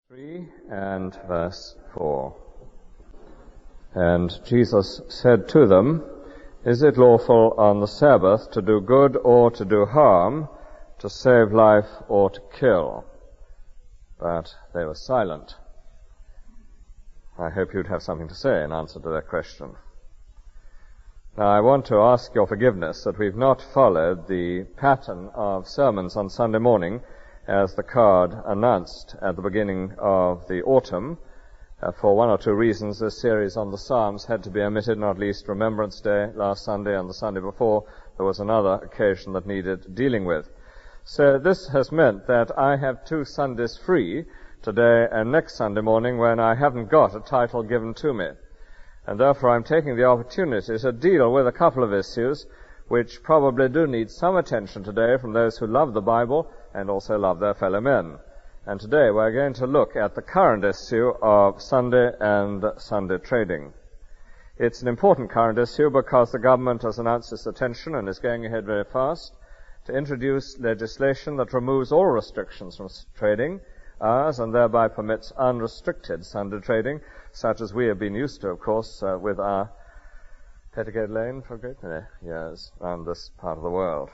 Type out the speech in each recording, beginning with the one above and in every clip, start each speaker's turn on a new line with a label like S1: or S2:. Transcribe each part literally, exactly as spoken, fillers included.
S1: three and verse four. And Jesus said to them, "Is it lawful on the Sabbath to do good or to do harm, to save life or to kill?" But they were silent. I hope you'd have something to say in answer to that question. Now, I want to ask your forgiveness that we've not followed the pattern of sermons on Sunday morning as the card announced at the beginning of the autumn. Uh, for one or two reasons, this series on the Psalms had to be omitted, not least Remembrance Day last Sunday and the Sunday before. There was another occasion that needed dealing with. So this has meant that I have two Sundays free, today and next Sunday morning, when I haven't got a title given to me. And therefore I'm taking the opportunity to deal with a couple of issues which probably do need some attention today from those who love the Bible and also love their fellow men. And today we're going to look at the current issue of Sunday and Sunday trading. It's an important current issue because the government has announced its intention and is going ahead very fast to introduce legislation that removes all restrictions from trading hours and thereby permits unrestricted Sunday trading, such as we have been used to, of course, uh, with our Petticoat Lane for a great many years around this part of the world.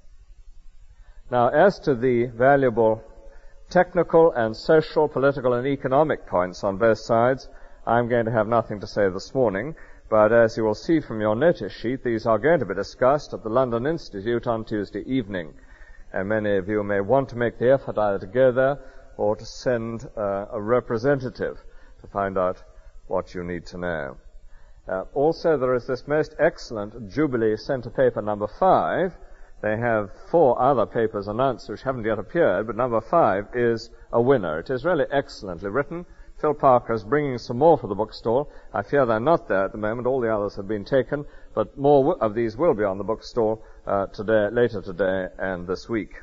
S1: Now, as to the valuable technical and social, political and economic points on both sides, I'm going to have nothing to say this morning, but as you will see from your notice sheet, these are going to be discussed at the London Institute on Tuesday evening. And many of you may want to make the effort either to go there or to send uh, a representative to find out what you need to know. Uh, also, there is this most excellent Jubilee Centre paper number five. They have four other papers announced which haven't yet appeared, but number five is a winner. It is really excellently written. Phil Parker is bringing some more for the bookstall. I fear they're not there at the moment. All the others have been taken, but more w- of these will be on the bookstall uh, today, later today and this week.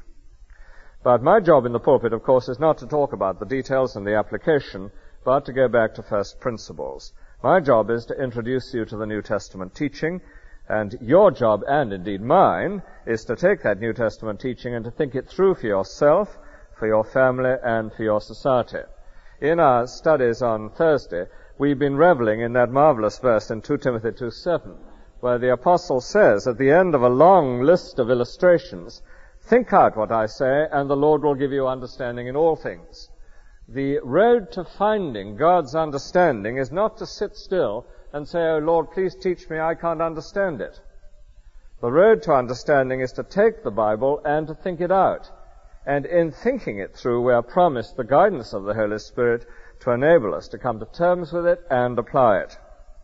S1: But my job in the pulpit, of course, is not to talk about the details and the application, but to go back to first principles. My job is to introduce you to the New Testament teaching, and your job, and indeed mine, is to take that New Testament teaching and to think it through for yourself, for your family, and for your society. In our studies on Thursday, we've been reveling in that marvelous verse in Second Timothy two seven, where the apostle says, at the end of a long list of illustrations, "Think out what I say, and the Lord will give you understanding in all things." The road to finding God's understanding is not to sit still and say, "Oh Lord, please teach me, I can't understand it." The road to understanding is to take the Bible and to think it out. And in thinking it through, we are promised the guidance of the Holy Spirit to enable us to come to terms with it and apply it.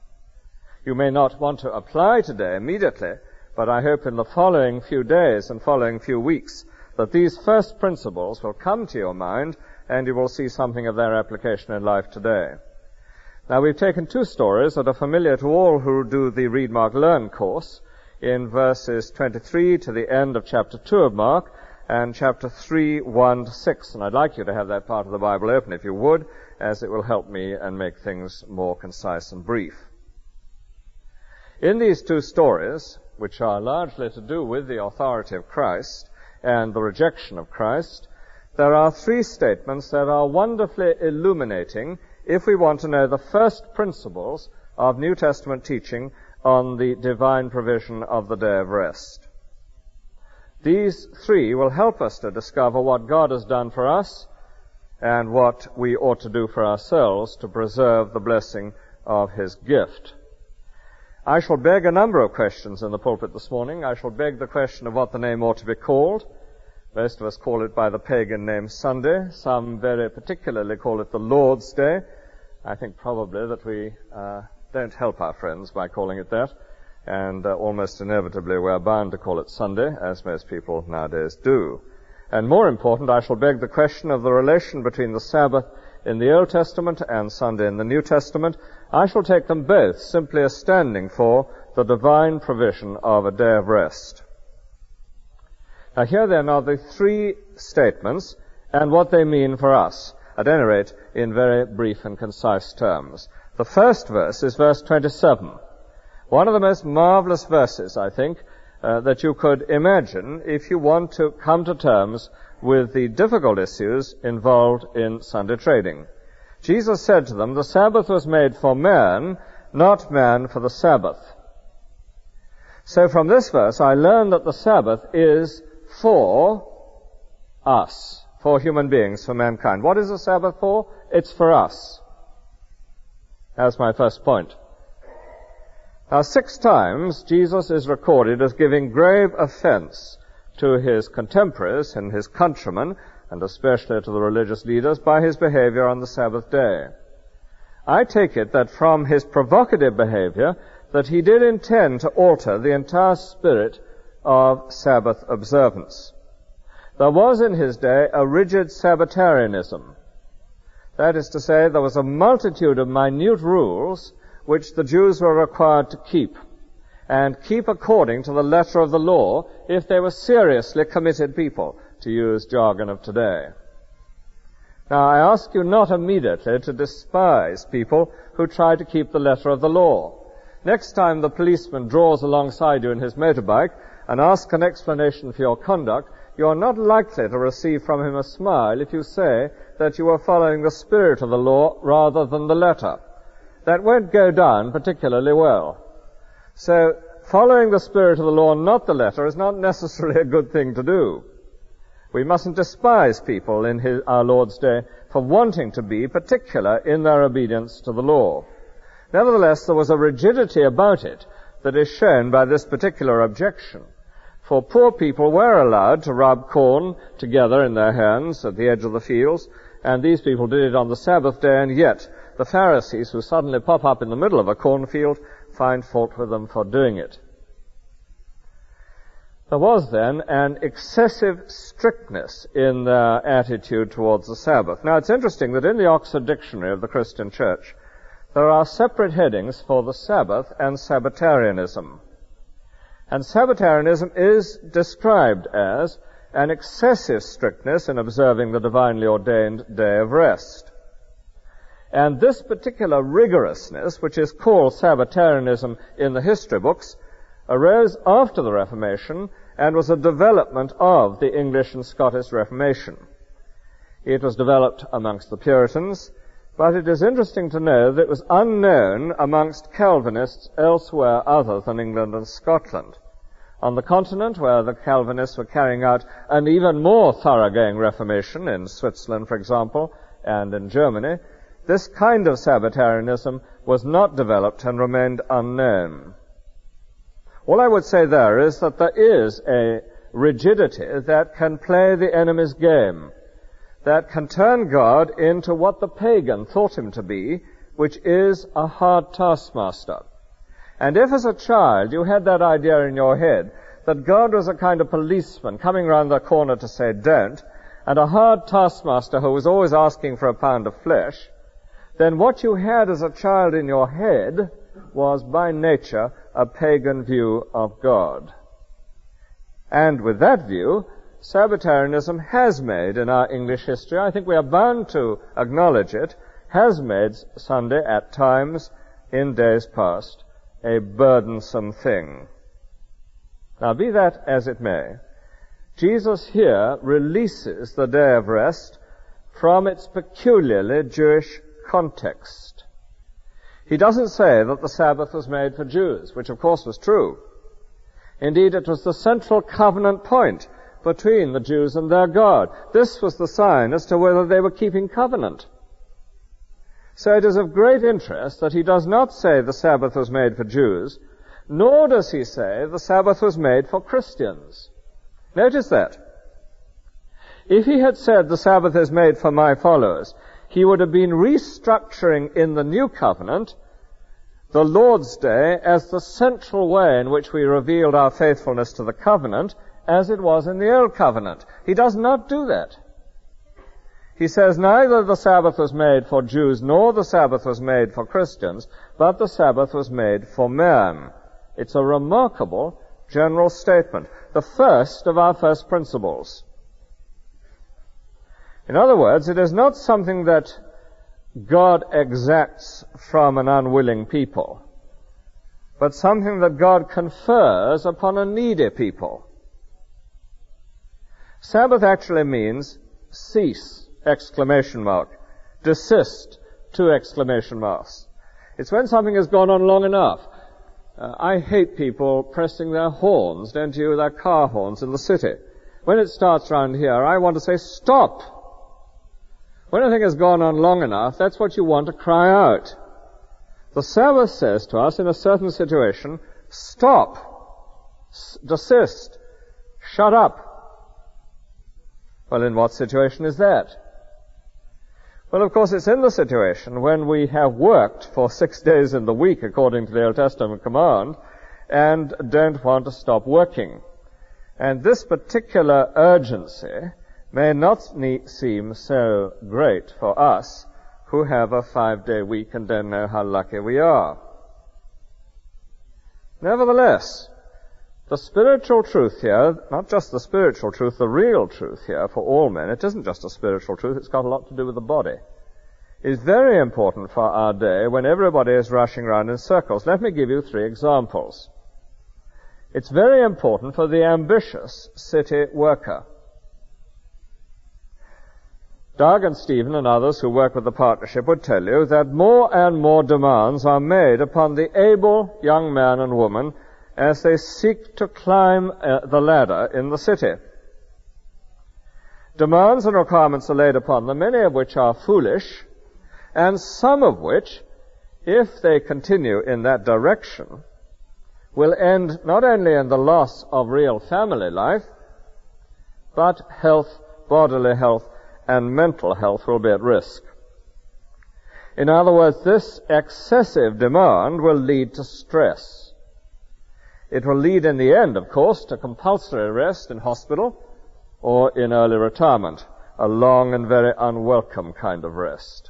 S1: You may not want to apply today immediately, but I hope in the following few days and following few weeks that these first principles will come to your mind and you will see something of their application in life today. Now, we've taken two stories that are familiar to all who do the Read, Mark, Learn course in verses twenty-three to the end of chapter two of Mark and chapter three, one to six. And I'd like you to have that part of the Bible open if you would, as it will help me and make things more concise and brief. In these two stories, which are largely to do with the authority of Christ and the rejection of Christ, there are three statements that are wonderfully illuminating if we want to know the first principles of New Testament teaching on the divine provision of the day of rest. These three will help us to discover what God has done for us and what we ought to do for ourselves to preserve the blessing of His gift. I shall beg a number of questions in the pulpit this morning. I shall beg the question of what the name ought to be called. Most of us call it by the pagan name Sunday. Some very particularly call it the Lord's Day. I think probably that we uh, don't help our friends by calling it that, and uh, almost inevitably we're bound to call it Sunday, as most people nowadays do. And more important, I shall beg the question of the relation between the Sabbath in the Old Testament and Sunday in the New Testament. I shall take them both simply as standing for the divine provision of a day of rest. Now here then are the three statements and what they mean for us, at any rate in very brief and concise terms. The first verse is verse twenty-seven. One of the most marvelous verses, I think, uh, that you could imagine if you want to come to terms with the difficult issues involved in Sunday trading. Jesus said to them, the Sabbath was made for man, not man for the Sabbath. So from this verse, I learn that the Sabbath is for us, for human beings, for mankind. What is the Sabbath for? It's for us. That's my first point. Now, six times Jesus is recorded as giving grave offense to his contemporaries and his countrymen, and especially to the religious leaders, by his behavior on the Sabbath day. I take it that from his provocative behavior that he did intend to alter the entire spirit of Sabbath observance. There was in his day a rigid Sabbatarianism. That is to say, there was a multitude of minute rules which the Jews were required to keep, and keep according to the letter of the law if they were seriously committed people, to use jargon of today. Now, I ask you not immediately to despise people who try to keep the letter of the law. Next time the policeman draws alongside you in his motorbike and asks an explanation for your conduct, you are not likely to receive from him a smile if you say that you are following the spirit of the law rather than the letter. That won't go down particularly well. So, following the spirit of the law and not the letter is not necessarily a good thing to do. We mustn't despise people in his, our Lord's day for wanting to be particular in their obedience to the law. Nevertheless, there was a rigidity about it that is shown by this particular objection. For poor people were allowed to rub corn together in their hands at the edge of the fields, and these people did it on the Sabbath day, and yet the Pharisees, who suddenly pop up in the middle of a cornfield, find fault with them for doing it. There was then an excessive strictness in their attitude towards the Sabbath. Now, it's interesting that in the Oxford Dictionary of the Christian Church, there are separate headings for the Sabbath and Sabbatarianism. And Sabbatarianism is described as an excessive strictness in observing the divinely ordained day of rest. And this particular rigorousness, which is called Sabbatarianism in the history books, arose after the Reformation and was a development of the English and Scottish Reformation. It was developed amongst the Puritans, but it is interesting to know that it was unknown amongst Calvinists elsewhere other than England and Scotland. On the continent, where the Calvinists were carrying out an even more thoroughgoing Reformation, in Switzerland, for example, and in Germany, this kind of Sabbatarianism was not developed and remained unknown. All I would say there is that there is a rigidity that can play the enemy's game, that can turn God into what the pagan thought him to be, which is a hard taskmaster. And if as a child you had that idea in your head that God was a kind of policeman coming round the corner to say don't, and a hard taskmaster who was always asking for a pound of flesh, then what you had as a child in your head was by nature a pagan view of God. And with that view, Sabbatarianism has made in our English history, I think we are bound to acknowledge it, has made Sunday at times in days past a burdensome thing. Now, be that as it may, Jesus here releases the day of rest from its peculiarly Jewish context. He doesn't say that the Sabbath was made for Jews, which of course was true. Indeed, it was the central covenant point between the Jews and their God. This was the sign as to whether they were keeping covenant. So it is of great interest that he does not say the Sabbath was made for Jews, nor does he say the Sabbath was made for Christians. Notice that. If he had said the Sabbath is made for my followers, he would have been restructuring in the new covenant the Lord's Day as the central way in which we revealed our faithfulness to the covenant, as it was in the old covenant. He does not do that. He says neither the Sabbath was made for Jews nor the Sabbath was made for Christians, but the Sabbath was made for man. It's a remarkable general statement, the first of our first principles. In other words, it is not something that God exacts from an unwilling people, but something that God confers upon a needy people. Sabbath actually means cease, exclamation mark, desist, two exclamation marks. It's when something has gone on long enough. Uh, I hate people pressing their horns, don't you, their car horns in the city. When it starts round here, I want to say, stop! When a thing has gone on long enough, that's what you want to cry out. The Sabbath says to us in a certain situation, stop, S- desist, shut up. Well, in what situation is that? Well, of course, it's in the situation when we have worked for six days in the week, according to the Old Testament command, and don't want to stop working. And this particular urgency may not seem so great for us who have a five-day week and don't know how lucky we are. Nevertheless, the spiritual truth here, not just the spiritual truth, the real truth here for all men, it isn't just a spiritual truth, it's got a lot to do with the body, is very important for our day when everybody is rushing around in circles. Let me give you three examples. It's very important for the ambitious city worker. Doug and Stephen and others who work with the partnership would tell you that more and more demands are made upon the able young man and woman as they seek to climb uh, the ladder in the city. Demands and requirements are laid upon them, many of which are foolish, and some of which, if they continue in that direction, will end not only in the loss of real family life, but health, bodily health, and mental health will be at risk. In other words, this excessive demand will lead to stress. It will lead in the end, of course, to compulsory rest in hospital or in early retirement, a long and very unwelcome kind of rest.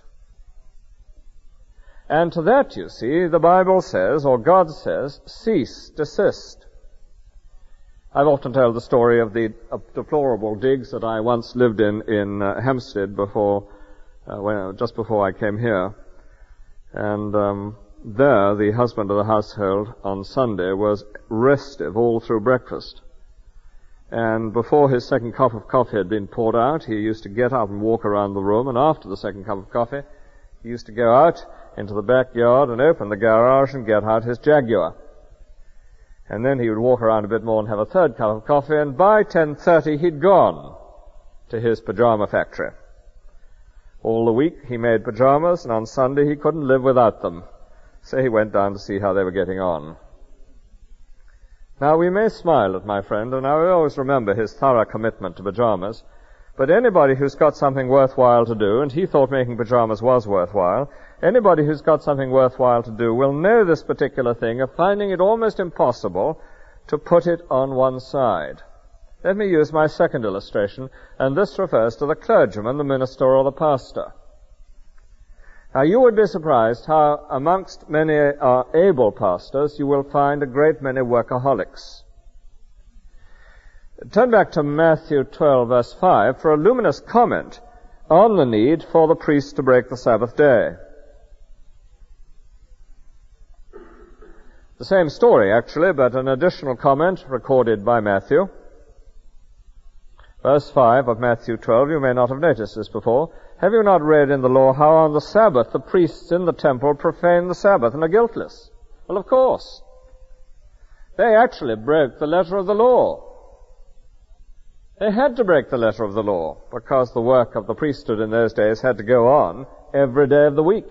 S1: And to that, you see, the Bible says, or God says, cease, desist. I've often told the story of the uh, deplorable digs that I once lived in in uh, Hampstead before, uh, when, just before I came here. And um, there, the husband of the household on Sunday was restive all through breakfast. And before his second cup of coffee had been poured out, he used to get up and walk around the room, and after the second cup of coffee, he used to go out into the backyard and open the garage and get out his Jaguar. And then he would walk around a bit more and have a third cup of coffee, and by ten thirty he'd gone to his pajama factory. All the week he made pajamas, and on Sunday he couldn't live without them. So he went down to see how they were getting on. Now, we may smile at my friend, and I will always remember his thorough commitment to pajamas, but anybody who's got something worthwhile to do, and he thought making pajamas was worthwhile, anybody who's got something worthwhile to do will know this particular thing of finding it almost impossible to put it on one side. Let me use my second illustration, and this refers to the clergyman, the minister, or the pastor. Now, you would be surprised how amongst many uh, able pastors you will find a great many workaholics. Turn back to Matthew twelve, verse five, for a luminous comment on the need for the priest to break the Sabbath day. The same story, actually, but an additional comment recorded by Matthew. Verse five of Matthew twelve, you may not have noticed this before. Have you not read in the law how on the Sabbath the priests in the temple profane the Sabbath and are guiltless? Well, of course. They actually broke the letter of the law. They had to break the letter of the law because the work of the priesthood in those days had to go on every day of the week.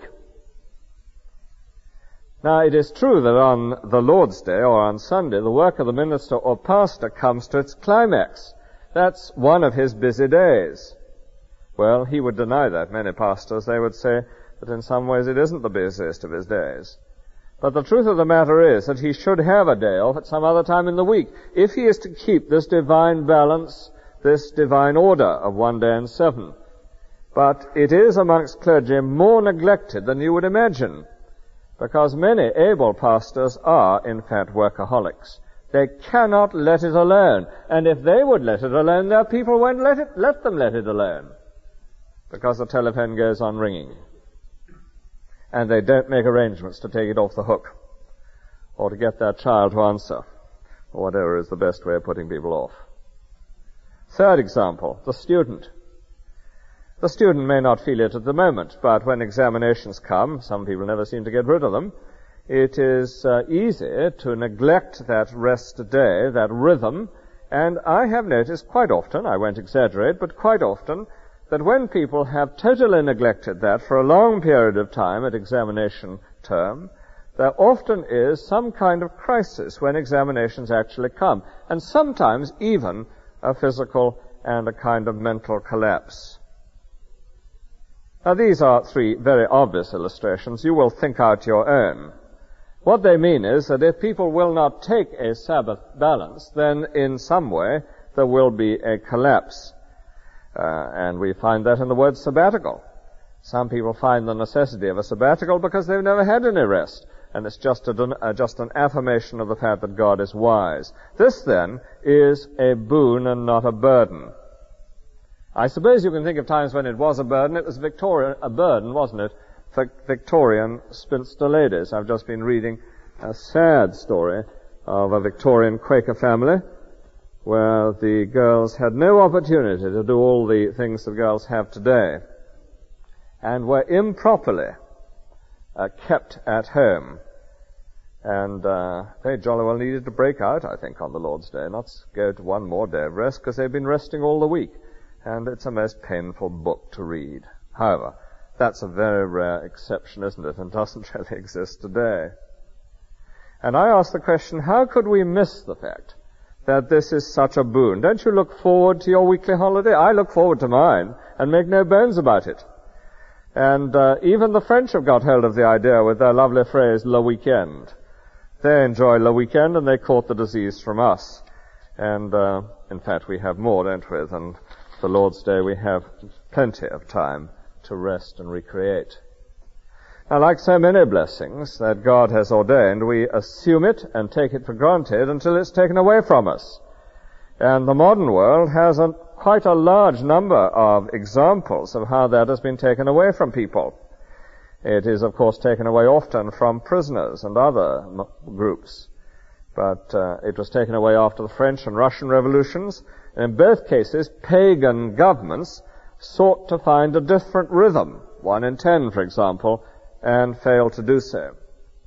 S1: Now, it is true that on the Lord's Day or on Sunday, the work of the minister or pastor comes to its climax. That's one of his busy days. Well, he would deny that. Many pastors, they would say that in some ways it isn't the busiest of his days. But the truth of the matter is that he should have a day off at some other time in the week if he is to keep this divine balance, this divine order of one day and seven. But it is amongst clergy more neglected than you would imagine, because many able pastors are, in fact, workaholics. They cannot let it alone. And if they would let it alone, their people won't let it, let them let it alone, because the telephone goes on ringing. And they don't make arrangements to take it off the hook, or to get their child to answer, or whatever is the best way of putting people off. Third example, the student. The student may not feel it at the moment, but when examinations come, some people never seem to get rid of them, it is uh, easy to neglect that rest day, that rhythm, and I have noticed quite often, I won't exaggerate, but quite often, that when people have totally neglected that for a long period of time at examination term, there often is some kind of crisis when examinations actually come, and sometimes even a physical and a kind of mental collapse. Now, these are three very obvious illustrations. You will think out your own. What they mean is that if people will not take a Sabbath balance, then in some way there will be a collapse. Uh, and we find that in the word sabbatical. Some people find the necessity of a sabbatical because they've never had any rest. And it's just, a, uh, just an affirmation of the fact that God is wise. This, then, is a boon and not a burden. I suppose you can think of times when it was a burden. It was Victorian, a burden, wasn't it, for Victorian spinster ladies. I've just been reading a sad story of a Victorian Quaker family where the girls had no opportunity to do all the things that girls have today and were improperly uh, kept at home. And uh, they jolly well needed to break out, I think, on the Lord's Day, not go to one more day of rest, because they've been resting all the week. And it's a most painful book to read. However, that's a very rare exception, isn't it, and doesn't really exist today. And I ask the question, how could we miss the fact that this is such a boon? Don't you look forward to your weekly holiday? I look forward to mine, and make no bones about it. And uh, even the French have got hold of the idea with their lovely phrase, le weekend. They enjoy le weekend, and they caught the disease from us. And, uh, in fact, we have more, don't we, than the Lord's Day. We have plenty of time to rest and recreate. Now, like so many blessings that God has ordained, we assume it and take it for granted until it's taken away from us. And the modern world has a, quite a large number of examples of how that has been taken away from people. It is, of course, taken away often from prisoners and other m- groups. But uh, it was taken away after the French and Russian revolutions. And in both cases, pagan governments sought to find a different rhythm, one in ten, for example, and failed to do so.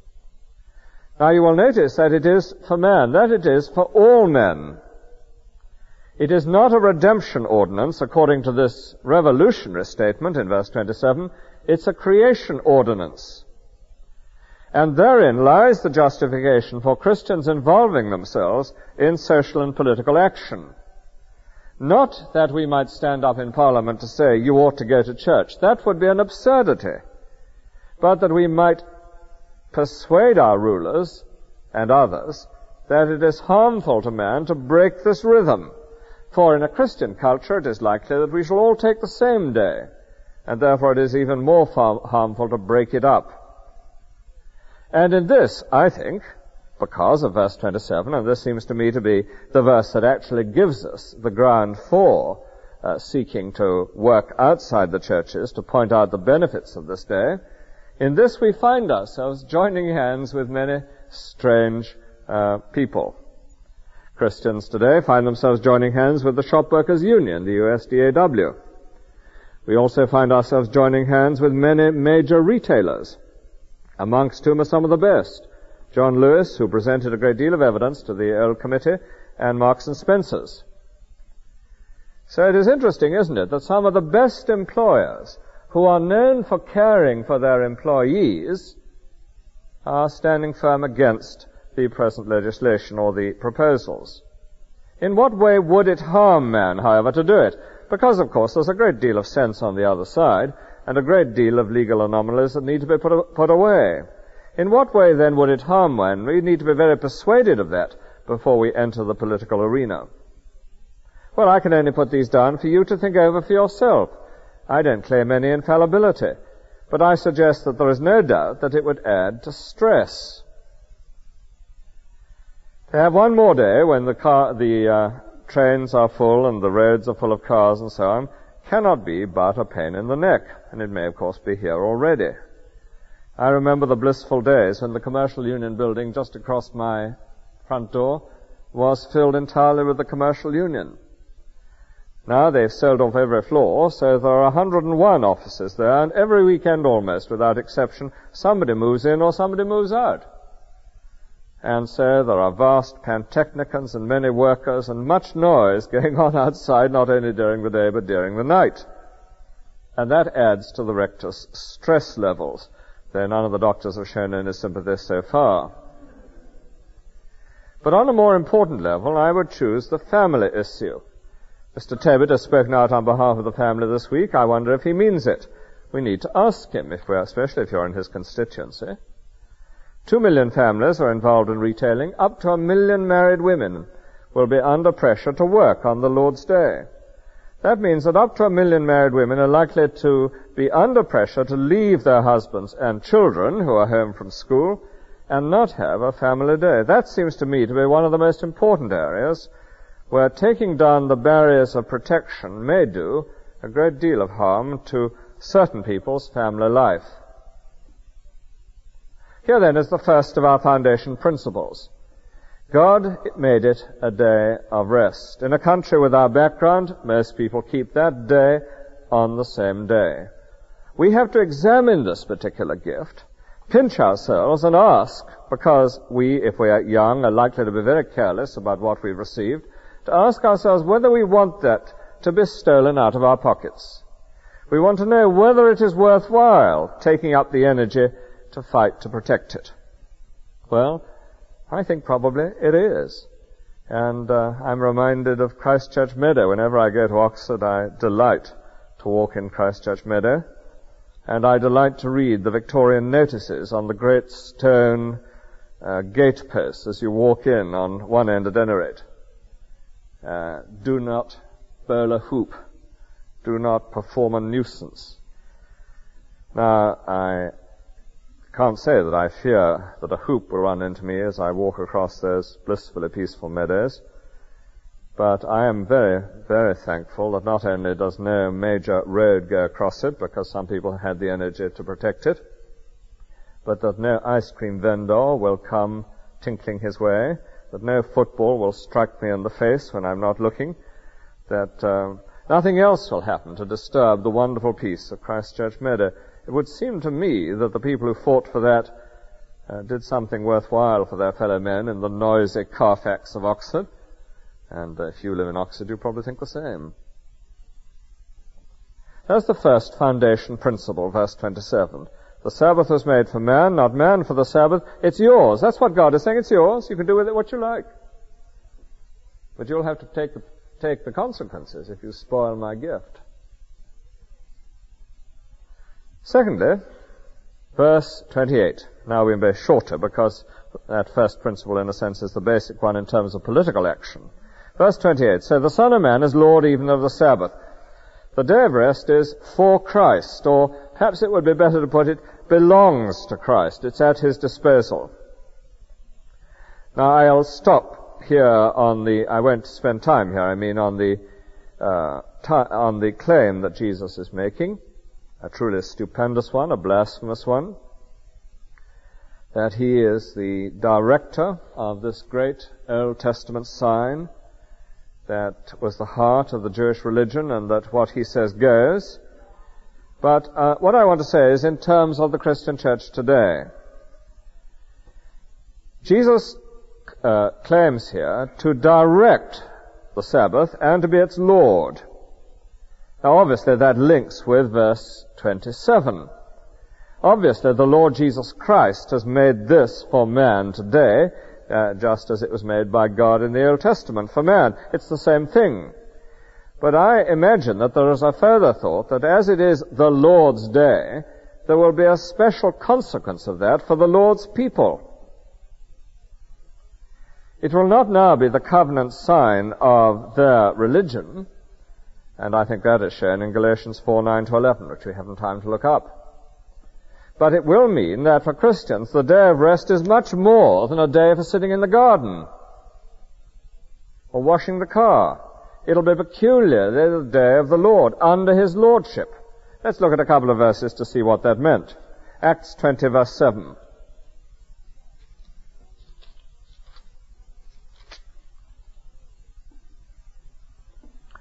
S1: Now you will notice that it is for man, that it is for all men. It is not a redemption ordinance according to this revolutionary statement in verse twenty-seven. It's a creation ordinance. And therein lies the justification for Christians involving themselves in social and political action. Not that we might stand up in Parliament to say, you ought to go to church. That would be an absurdity. But that we might persuade our rulers and others that it is harmful to man to break this rhythm. For in a Christian culture it is likely that we shall all take the same day, and therefore it is even more far- harmful to break it up. And in this, I think, because of verse twenty-seven, and this seems to me to be the verse that actually gives us the ground for uh, seeking to work outside the churches to point out the benefits of this day, in this we find ourselves joining hands with many strange uh, people. Christians today find themselves joining hands with the Shop Workers Union, the U S D A W. We also find ourselves joining hands with many major retailers, amongst whom are some of the best. John Lewis, who presented a great deal of evidence to the Old Committee, and Marks and Spencer's. So it is interesting, isn't it, that some of the best employers who are known for caring for their employees are standing firm against the present legislation or the proposals. In what way would it harm man, however, to do it? Because, of course, there's a great deal of sense on the other side, and a great deal of legal anomalies that need to be put, put away. In what way, then, would it harm man? We need to be very persuaded of that before we enter the political arena. Well, I can only put these down for you to think over for yourself. I don't claim any infallibility, but I suggest that there is no doubt that it would add to stress. To have one more day when the car, the uh, trains are full and the roads are full of cars and so on cannot be but a pain in the neck, and it may, of course, be here already. I remember the blissful days when the Commercial Union building just across my front door was filled entirely with the Commercial Union. Now they've sold off every floor, so there are one hundred and one offices there, and every weekend almost, without exception, somebody moves in or somebody moves out. And so there are vast pantechnicons and many workers and much noise going on outside, not only during the day but during the night. And that adds to the rector's stress levels, though none of the doctors have shown any sympathy so far. But on a more important level, I would choose the family issue. Mister Tebbit has spoken out on behalf of the family this week. I wonder if he means it. We need to ask him, if we're, especially if you're in his constituency. Two million families are involved in retailing. Up to a million married women will be under pressure to work on the Lord's Day. That means that up to a million married women are likely to be under pressure to leave their husbands and children who are home from school and not have a family day. That seems to me to be one of the most important areas where taking down the barriers of protection may do a great deal of harm to certain people's family life. Here then is the first of our foundation principles. God made it a day of rest. In a country with our background, most people keep that day on the same day. We have to examine this particular gift, pinch ourselves and ask, because we, if we are young, are likely to be very careless about what we've received, to ask ourselves whether we want that to be stolen out of our pockets. We want to know whether it is worthwhile taking up the energy to fight to protect it. Well, I think probably it is. And uh, I'm reminded of Christchurch Meadow. Whenever I go to Oxford, I delight to walk in Christchurch Meadow. And I delight to read the Victorian notices on the great stone uh, gate posts as you walk in, on one end at any rate. Uh, do not bowl a hoop. Do not perform a nuisance. Now, I can't say that I fear that a hoop will run into me as I walk across those blissfully peaceful meadows, but I am very, very thankful that not only does no major road go across it, because some people had the energy to protect it, but that no ice cream vendor will come tinkling his way, that no football will strike me in the face when I'm not looking, that uh, nothing else will happen to disturb the wonderful peace of Christchurch Meadow. It would seem to me that the people who fought for that uh, did something worthwhile for their fellow men in the noisy Carfax of Oxford. And uh, if you live in Oxford, you probably think the same. That's the first foundation principle, verse twenty-seven. The Sabbath was made for man, not man for the Sabbath. It's yours. That's what God is saying. It's yours. You can do with it what you like. But you'll have to take the, take the consequences if you spoil my gift. Secondly, verse twenty-eight. Now we're a bit shorter because that first principle, in a sense, is the basic one in terms of political action. Verse twenty-eight. So the Son of Man is Lord even of the Sabbath. The day of rest is for Christ, or perhaps it would be better to put it, belongs to Christ. It's at his disposal. Now I'll stop here on the, I won't spend time here, I mean on the, uh, t- on the claim that Jesus is making, a truly stupendous one, a blasphemous one, that he is the director of this great Old Testament sign that was the heart of the Jewish religion, and that what he says goes. But uh, what I want to say is in terms of the Christian church today. Jesus uh, claims here to direct the Sabbath and to be its Lord. Now obviously that links with verse twenty-seven. Obviously the Lord Jesus Christ has made this for man today, Uh, just as it was made by God in the Old Testament for man. It's the same thing. But I imagine that there is a further thought that as it is the Lord's day, there will be a special consequence of that for the Lord's people. It will not now be the covenant sign of their religion, and I think that is shown in Galatians four, nine to eleven, which we haven't time to look up. But it will mean that for Christians, the day of rest is much more than a day for sitting in the garden or washing the car. It'll be peculiarly the day of the Lord, under his lordship. Let's look at a couple of verses to see what that meant. Acts twenty, verse seven.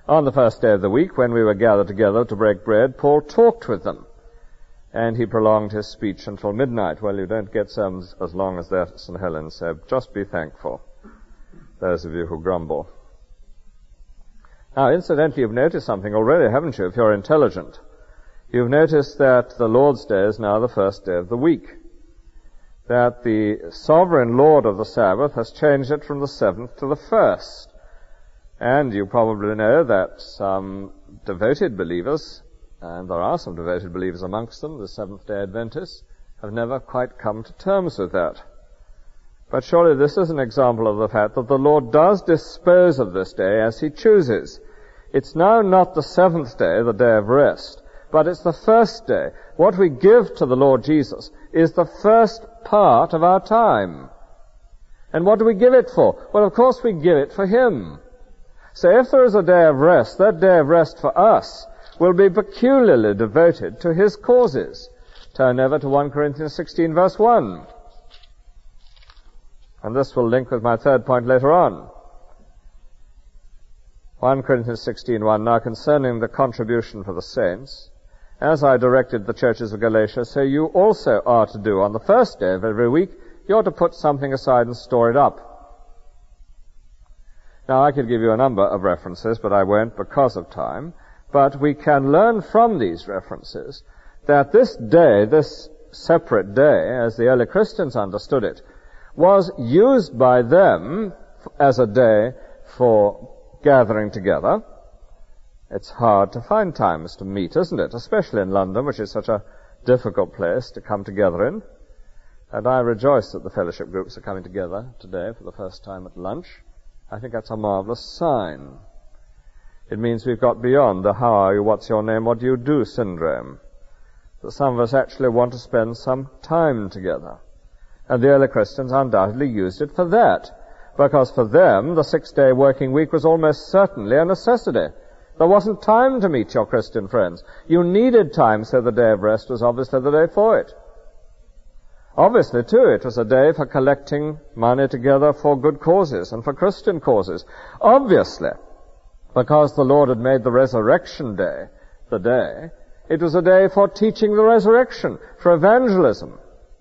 S1: On the first day of the week, when we were gathered together to break bread, Paul talked with them, and he prolonged his speech until midnight. Well, you don't get sermons as long as that at Saint Helens, so just be thankful, those of you who grumble. Now, incidentally, you've noticed something already, haven't you, if you're intelligent? You've noticed that the Lord's Day is now the first day of the week, that the sovereign Lord of the Sabbath has changed it from the seventh to the first. And you probably know that some devoted believers, and there are some devoted believers amongst them, the Seventh-day Adventists, have never quite come to terms with that. But surely this is an example of the fact that the Lord does dispose of this day as he chooses. It's now not the seventh day, the day of rest, but it's the first day. What we give to the Lord Jesus is the first part of our time. And what do we give it for? Well, of course we give it for him. So if there is a day of rest, that day of rest for us will be peculiarly devoted to his causes. Turn over to First Corinthians sixteen, verse one. And this will link with my third point later on. First Corinthians sixteen, one. Now concerning the contribution for the saints, as I directed the churches of Galatia, so you also are to do. On the first day of every week, you ought to put something aside and store it up. Now, I could give you a number of references, but I won't because of time. But we can learn from these references that this day, this separate day, as the early Christians understood it, was used by them as a day for gathering together. It's hard to find times to meet, isn't it? Especially in London, which is such a difficult place to come together in. And I rejoice that the fellowship groups are coming together today for the first time at lunch. I think that's a marvelous sign. It means we've got beyond the how are you, what's your name, what do you do syndrome. That some of us actually want to spend some time together. And the early Christians undoubtedly used it for that, because for them the six-day working week was almost certainly a necessity. There wasn't time to meet your Christian friends. You needed time, so the day of rest was obviously the day for it. Obviously, too, it was a day for collecting money together for good causes and for Christian causes. Obviously, because the Lord had made the resurrection day the day, it was a day for teaching the resurrection, for evangelism.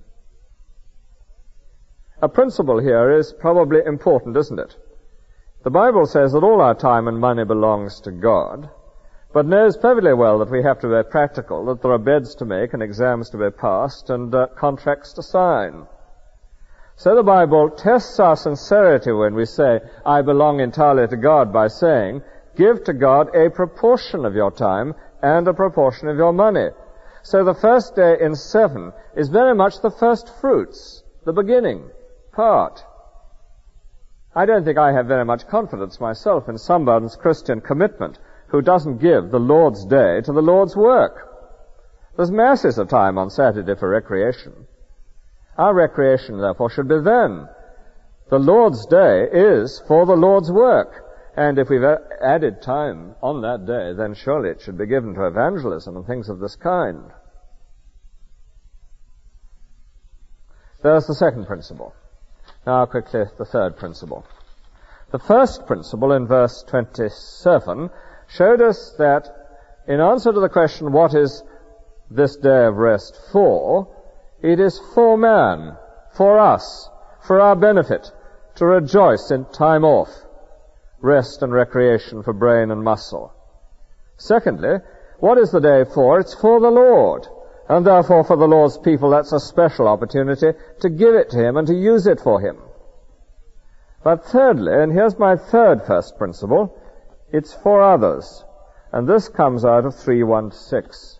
S1: A principle here is probably important, isn't it? The Bible says that all our time and money belongs to God, but knows perfectly well that we have to be practical, that there are beds to make and exams to be passed and uh, contracts to sign. So the Bible tests our sincerity when we say, I belong entirely to God, by saying, give to God a proportion of your time and a proportion of your money. So the first day in seven is very much the first fruits, the beginning part. I don't think I have very much confidence myself in somebody's Christian commitment who doesn't give the Lord's day to the Lord's work. There's masses of time on Saturday for recreation. Our recreation, therefore, should be then. The Lord's day is for the Lord's work. And if we've added time on that day, then surely it should be given to evangelism and things of this kind. There's the second principle. Now quickly, the third principle. The first principle in verse twenty-seven showed us that in answer to the question, what is this day of rest for? It is for man, for us, for our benefit, to rejoice in time off, rest and recreation for brain and muscle. Secondly, what is the day for? It's for the Lord, and therefore for the Lord's people that's a special opportunity to give it to him and to use it for him. But thirdly, and here's my third first principle, it's for others. And this comes out of three one six.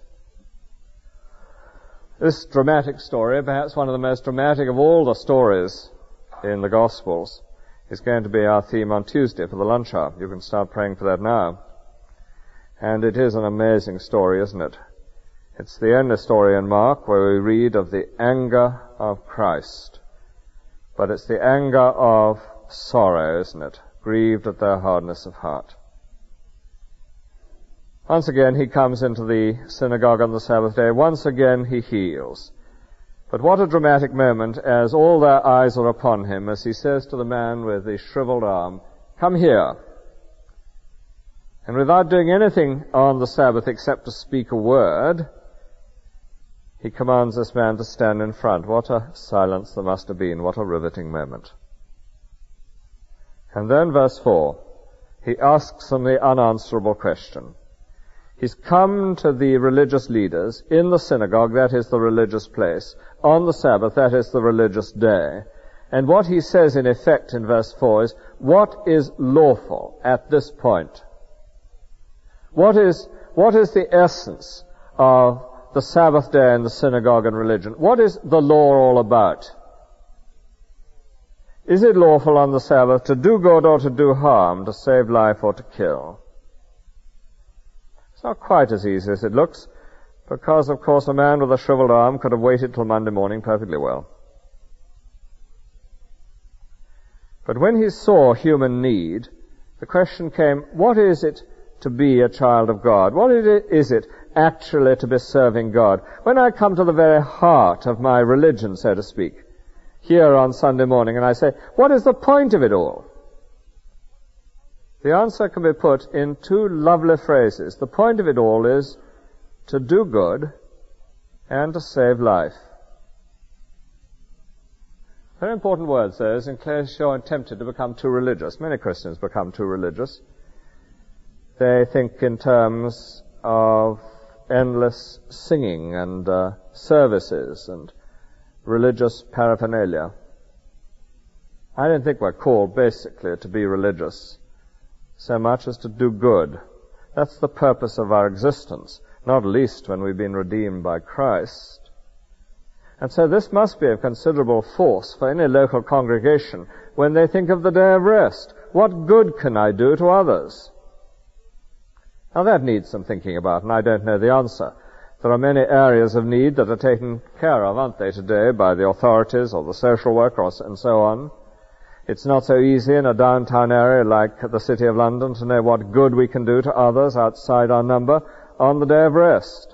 S1: This dramatic story, perhaps one of the most dramatic of all the stories in the Gospels, is going to be our theme on Tuesday for the lunch hour. You can start praying for that now. And it is an amazing story, isn't it? It's the only story in Mark where we read of the anger of Christ. But it's the anger of sorrow, isn't it? Grieved at their hardness of heart. Once again, he comes into the synagogue on the Sabbath day. Once again, he heals. But what a dramatic moment as all their eyes are upon him, as he says to the man with the shriveled arm, come here. And without doing anything on the Sabbath except to speak a word, he commands this man to stand in front. What a silence there must have been. What a riveting moment. And then verse four, he asks them the unanswerable question. He's come to the religious leaders in the synagogue, that is the religious place, on the Sabbath, that is the religious day. And what he says in effect in verse four is, what is lawful at this point? What is, what is the essence of the Sabbath day in the synagogue and religion? What is the law all about? Is it lawful on the Sabbath to do good or to do harm, to save life or to kill? It's not quite as easy as it looks, because, of course, a man with a shriveled arm could have waited till Monday morning perfectly well. But when he saw human need, the question came, what is it to be a child of God? What is it actually to be serving God? When I come to the very heart of my religion, so to speak, here on Sunday morning, and I say, what is the point of it all? The answer can be put in two lovely phrases. The point of it all is to do good and to save life. Very important words, those, in case you're tempted to become too religious. Many Christians become too religious. They think in terms of endless singing and uh, services and religious paraphernalia. I don't think we're called basically to be religious so much as to do good. That's the purpose of our existence, not least when we've been redeemed by Christ. And so this must be of considerable force for any local congregation when they think of the day of rest. What good can I do to others? Now that needs some thinking about, and I don't know the answer. There are many areas of need that are taken care of, aren't they, today, by the authorities or the social workers and so on. It's not so easy in a downtown area like the City of London to know what good we can do to others outside our number on the day of rest.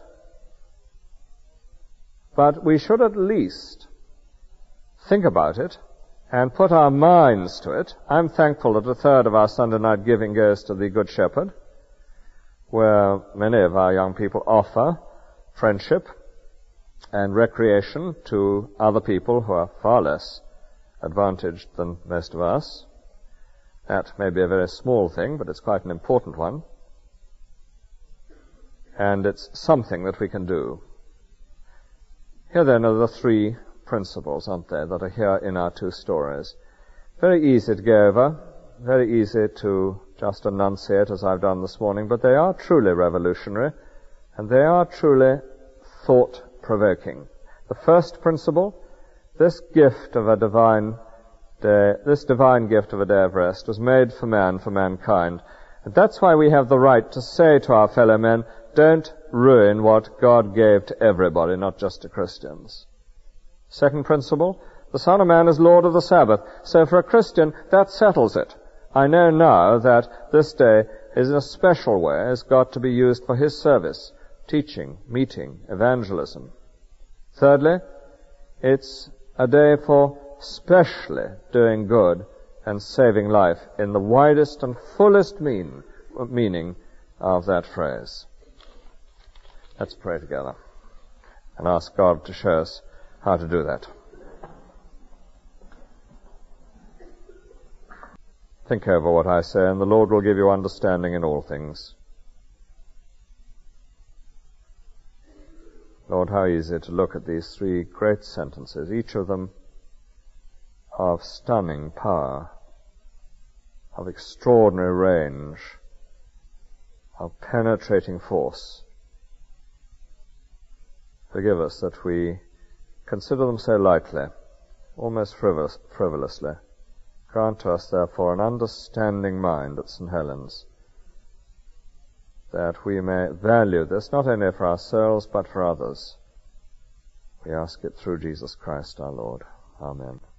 S1: But we should at least think about it and put our minds to it. I'm thankful that a third of our Sunday night giving goes to the Good Shepherd, where many of our young people offer friendship and recreation to other people who are far less advantaged than most of us. That may be a very small thing, but it's quite an important one. And it's something that we can do. Here then are the three principles, aren't they, that are here in our two stories. Very easy to go over, very easy to just enunciate as I've done this morning, but they are truly revolutionary, and they are truly thought-provoking. The first principle, this gift of a divine day, this divine gift of a day of rest was made for man, for mankind. And that's why we have the right to say to our fellow men, don't ruin what God gave to everybody, not just to Christians. Second principle, the Son of Man is Lord of the Sabbath. So for a Christian, that settles it. I know now that this day is in a special way has got to be used for His service, teaching, meeting, evangelism. Thirdly, it's a day for specially doing good and saving life in the widest and fullest mean, meaning of that phrase. Let's pray together and ask God to show us how to do that. Think over what I say, and the Lord will give you understanding in all things. Lord, how easy to look at these three great sentences, each of them of stunning power, of extraordinary range, of penetrating force. Forgive us that we consider them so lightly, almost frivol- frivolously. Grant to us, therefore, an understanding mind at Saint Helens, that we may value this not only for ourselves but for others. We ask it through Jesus Christ our Lord. Amen.